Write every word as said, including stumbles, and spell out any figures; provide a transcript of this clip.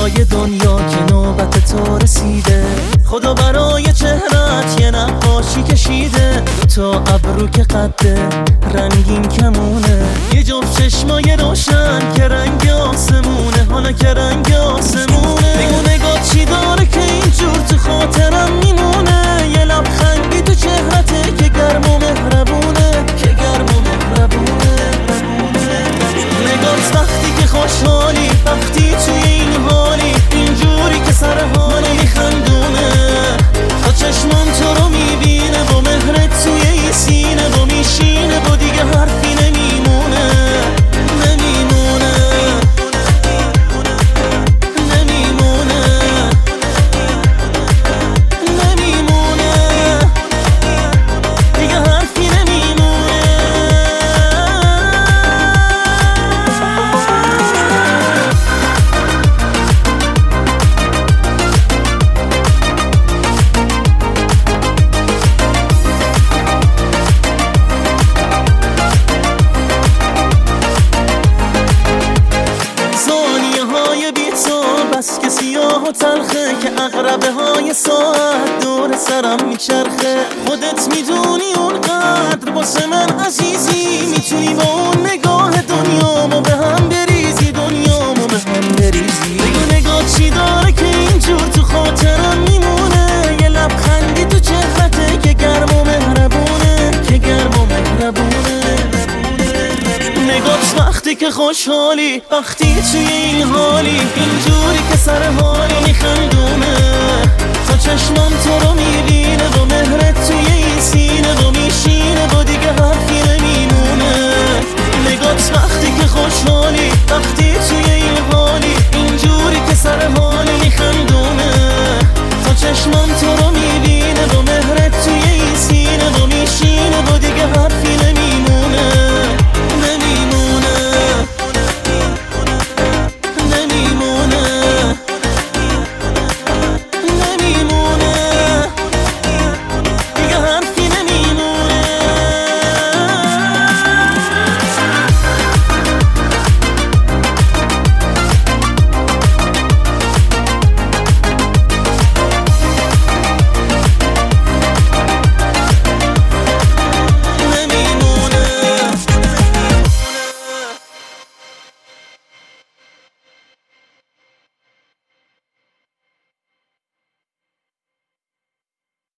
کجای دنیا که نوبت تو رسیده؟ خدا برای چهرت یه نقاشی کشیده، تا ابرو که قده رنگین کمونه، یه جفت چشمای روشن که رنگ آسمونه، حالا که رنگ آسمونه. بگو نگاه چی داره که اینجور تو خاطرم میمونه؟ یه لبخندی تو چهرته که گرم و مهربونه، که گرم و مهربونه. نگاهت وقتی که خوشحالی، وقتی توی این حالی، اینجوری که سر حال میخندونه، تا چشمان تو رو میبینه با مهرت توی این سینه، با میشینه با دیگه حرفی نمیمونه، نمیمونه، نمیمونه، نمیمونه، دیگه حرفی نمیمونه. بس که سیاه و تلخه که اقربه های ساعت دور سرم میچرخه، خودت میدونی اونقدر واسه من عزیزی، میتونی با اون نگاه دنیامو به هم بریزی، دنیامو به هم بریزی. بگو نگاه چی داره که اینجور تو خاطرم میمونه؟ یه لبخندی تو چهرته که گرم و مهربونه، که گرم و مهربونه. نگاهت وقتی که خوشحالی، وقتی توی این حالی، اینجوری که سر حالی میخندونه،